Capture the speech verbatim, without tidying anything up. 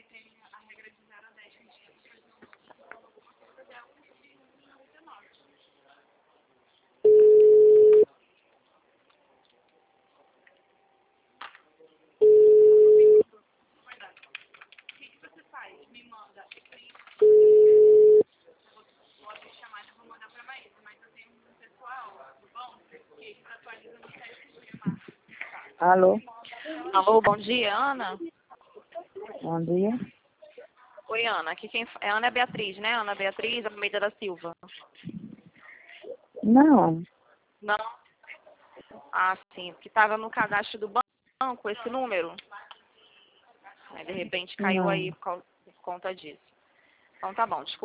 Alô? Alô, bom dia, Ana. Bom dia. Oi, Ana. Aqui quem é Ana Beatriz, né? Ana Beatriz Almeida da Silva. Não. Não? Ah, sim. Porque estava no cadastro do banco esse número. Aí, de repente, caiu Não. aí por, causa, por conta disso. Então, tá bom. Desculpa.